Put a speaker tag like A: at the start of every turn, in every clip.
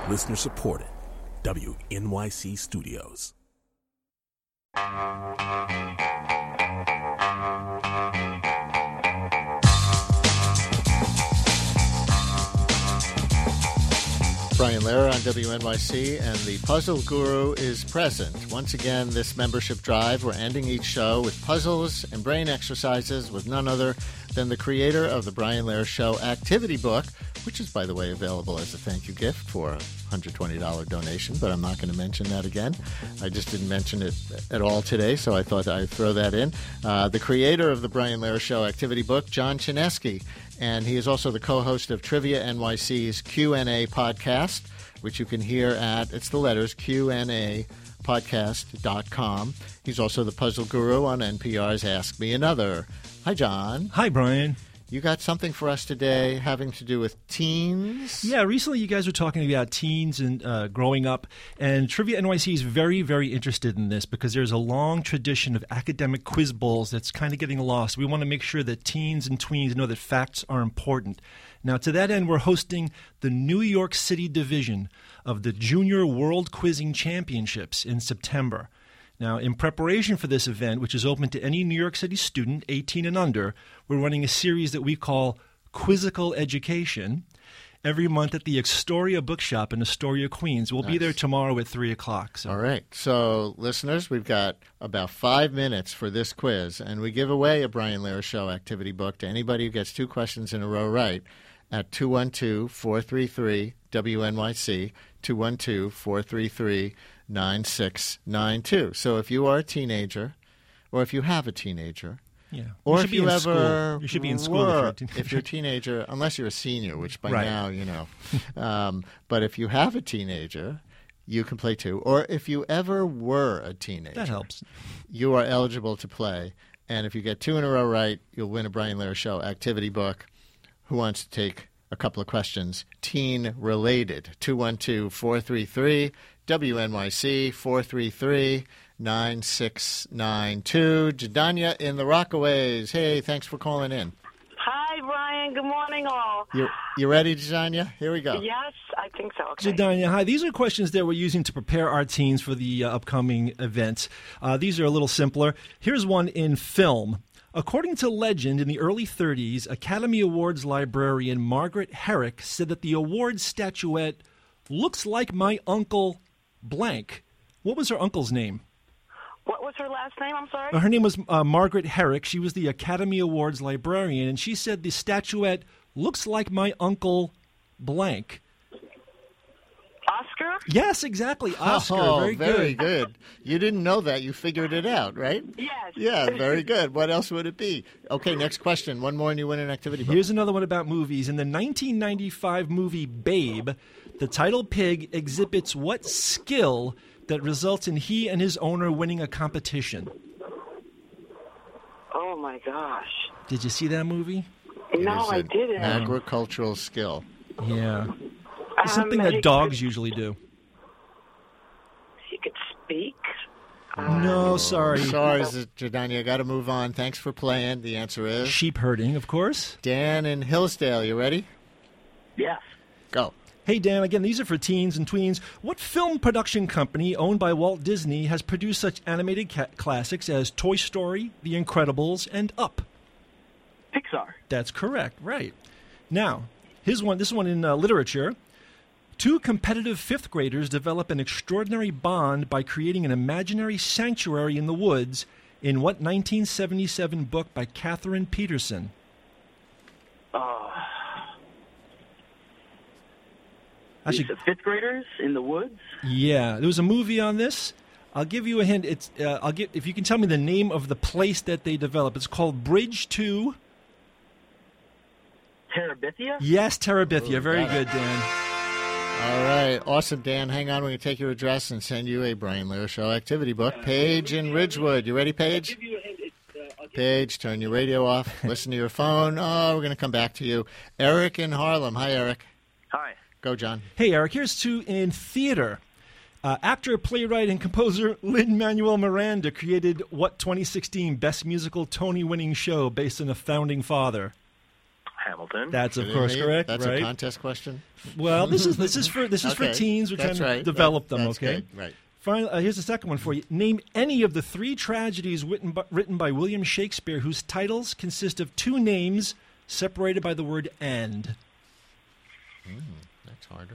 A: Listener supported. WNYC Studios.
B: Brian Lehrer on WNYC, and the Puzzle Guru is present. Once again, this membership drive, we're ending each show with puzzles and brain exercises with none other than the creator of the Brian Lehrer Show activity book, which is, by the way, available as a thank you gift for a $120 donation, but I'm not going to mention that again. I just didn't mention it at all today, so I thought I'd throw that in. The creator of the Brian Lehrer Show activity book, John Chinesky, and he is also the co-host of Trivia NYC's Q&A podcast, which you can hear at, it's the letters, QNApodcast.com. He's also the puzzle guru on NPR's Ask Me Another. Hi, John.
C: Hi, Brian.
B: You got something for us today having to do with teens?
C: Yeah, recently you guys were talking about teens and growing up, and Trivia NYC is very, very interested in this because there's a long tradition of academic quiz bowls that's kind of getting lost. We want to make sure that teens and tweens know that facts are important. Now, to that end, we're hosting the New York City division of the Junior World Quizzing Championships in September. Now, in preparation for this event, which is open to any New York City student, 18 and under, we're running a series that we call Quizzical Education every month at the Astoria Bookshop in Astoria, Queens. We'll be there tomorrow at 3 o'clock. So.
B: All right. So, listeners, we've got about 5 minutes for this quiz, and we give away a Brian Lehrer Show activity book to anybody who gets 2 questions in a row right at 212-433-WNYC, 212-433-9692. So if you are a teenager, or if you have a teenager, or if you ever
C: you should be in school
B: if you're a teenager, unless you're a senior, which by now you know. But if you have a teenager, you can play too. Or if you ever were a teenager,
C: that helps. You
B: are eligible to play. And if you get 2 in a row right, you'll win a Brian Lehrer Show activity book. Who wants to take a couple of questions teen-related? 212-433-WNYC, 433-9692. Jadanya in the Rockaways. Hey, thanks for calling in.
D: Hi, Brian. Good morning, all.
B: You ready, Jadanya? Here we go.
D: Yes, I think so. Okay.
C: Jadanya, hi. These are questions that we're using to prepare our teens for the upcoming events. These are a little simpler. Here's one in film. According to legend, in the early 30s, Academy Awards librarian Margaret Herrick said that the award statuette looks like my uncle blank. What was her uncle's name?
D: What was her last name? I'm sorry?
C: Her name was Margaret Herrick. She was the Academy Awards librarian, and she said the statuette looks like my uncle blank.
D: Oscar?
C: Yes, exactly. Oscar.
B: Oh,
C: very
B: good. You didn't know that. You figured it out, right?
D: Yes.
B: Yeah, very good. What else would it be? Okay, next question. One more and you win an activity book.
C: Here's another one about movies. In the 1995 movie Babe, the title pig exhibits what skill that results in he and his owner winning a competition?
D: Oh, my gosh.
C: Did you see that movie?
D: No, I didn't.
B: Agricultural skill.
C: Yeah. It's something that dogs usually do.
D: He could speak?
C: No, sorry.
B: Sorry, Jadanya. Got to move on. Thanks for playing. The answer is...
C: sheep herding, of course.
B: Dan in Hillsdale. You ready?
D: Yes.
B: Go.
C: Hey, Dan, again, these are for teens and tweens. What film production company owned by Walt Disney has produced such animated classics as Toy Story, The Incredibles, and Up?
D: Pixar.
C: That's correct, right. Now, this one in literature. 2 competitive 5th graders develop an extraordinary bond by creating an imaginary sanctuary in the woods in what 1977 book by Catherine Peterson?
D: These are 5th graders in the woods?
C: Yeah, there was a movie on this. I'll give you a hint. It's if you can tell me the name of the place that they developed. It's called Bridge to...
D: Terabithia?
C: Yes, Terabithia. Very good, Dan.
B: All right. Awesome, Dan. Hang on. We're going to take your address and send you a Brian Lehrer Show activity book. Paige in Ridgewood. You ready, Paige? Paige, turn your radio off. Listen to your phone. Oh, we're going to come back to you. Eric in Harlem. Hi, Eric.
E: Hi.
B: Go, John.
C: Hey, Eric. Here's 2 in theater. Actor, playwright, and composer Lin-Manuel Miranda created what 2016 Best Musical Tony-winning show based on a founding father?
E: Hamilton.
C: That's of course correct.
B: That's
C: right?
B: a contest question.
C: Well, this is for
B: Okay.
C: teens. We're
B: That's
C: trying to
B: right.
C: develop them.
B: That's
C: Okay.
B: good. Right.
C: Finally, here's the second one for you. Name any of the 3 tragedies written by William Shakespeare whose titles consist of 2 names separated by the word "and."
B: That's harder.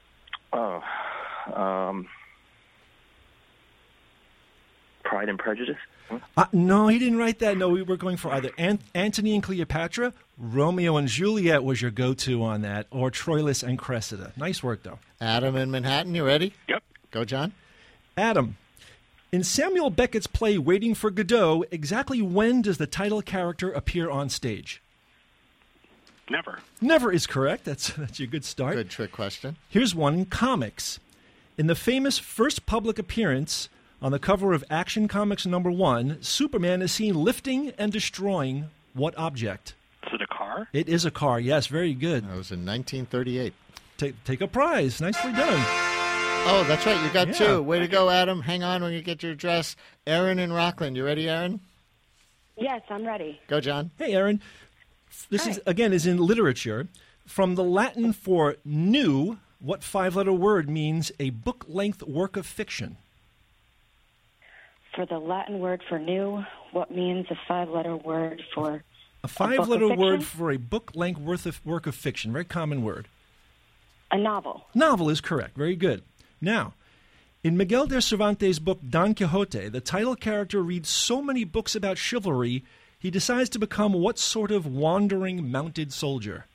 E: Pride and Prejudice.
C: No, he didn't write that. No, we were going for either Antony and Cleopatra, Romeo and Juliet was your go-to on that, or Troilus and Cressida. Nice work, though.
B: Adam in Manhattan, you ready?
E: Yep.
B: Go, John.
C: Adam, in Samuel Beckett's play Waiting for Godot, exactly when does the title character appear on stage?
E: Never.
C: Never is correct. That's a good start.
B: Good trick question.
C: Here's one in comics. In the famous first public appearance on the cover of Action Comics #1, Superman is seen lifting and destroying what object?
E: Is it a car?
C: It is a car. Yes, very good.
B: That was in 1938.
C: Take a prize. Nicely done.
B: Oh, that's right. You got
C: Yeah.
B: 2. Way to go, Adam. Hang on when you get your address. Aaron in Rockland. You ready, Aaron?
F: Yes, I'm ready.
B: Go, John.
C: Hey, Aaron. This is in literature. From the Latin for new, what 5-letter word means a book-length work of fiction?
F: For the Latin word for new, what means a 5-letter word for
C: A 5-letter
F: fiction?
C: word for a book-length work of fiction. Very common word.
F: a novel?
C: Novel is correct. Very good. Now, in Miguel de Cervantes' book Don Quixote, the title character reads so many books about chivalry, he decides to become what sort of wandering mounted soldier?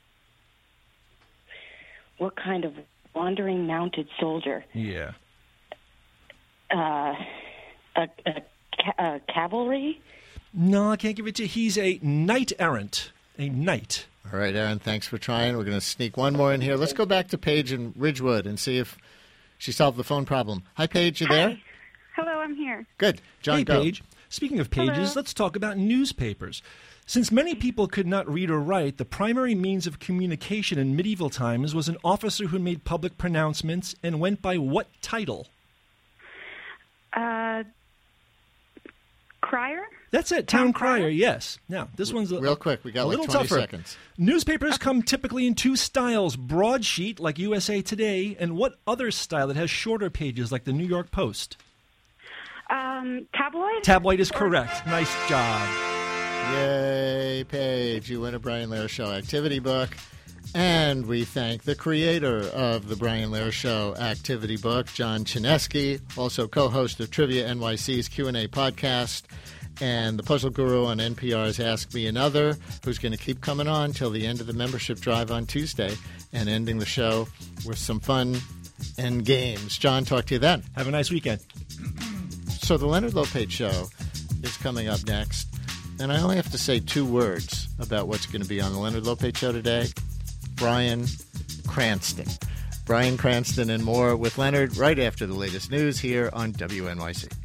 F: What kind of wandering mounted soldier?
C: Yeah.
F: A cavalry?
C: No, I can't give it to you. He's a knight errant. A knight.
B: All right, Aaron, thanks for trying. We're going to sneak one more in here. Let's go back to Paige in Ridgewood and see if she solved the phone problem. Hi, Paige, you there?
G: Hi. Hello, I'm here.
B: Good. John,
C: Hey,
B: go.
C: Paige. Speaking of pages,
G: Hello.
C: let's talk about newspapers. Since many people could not read or write, the primary means of communication in medieval times was an officer who made public pronouncements and went by what title?
G: Crier?
C: That's it, town crier, yes. Now, this one's
B: Real quick, we got
C: a
B: like
C: little
B: 20
C: tougher.
B: seconds.
C: Newspapers come typically in 2 styles, broadsheet like USA Today, and what other style that has shorter pages like the New York Post?
G: Tabloid?
C: Tabloid is correct. Nice job.
B: Yay, Paige. You win a Brian Lehrer Show activity book. And we thank the creator of the Brian Lehrer Show activity book, John Chinesky, also co-host of Trivia NYC's Q&A podcast, and the puzzle guru on NPR's Ask Me Another, who's going to keep coming on till the end of the membership drive on Tuesday and ending the show with some fun and games. John, talk to you then.
C: Have a nice weekend.
B: So the Leonard Lopate Show is coming up next, and I only have to say 2 words about what's going to be on the Leonard Lopate Show today. Bryan Cranston. Bryan Cranston and more with Leonard right after the latest news here on WNYC.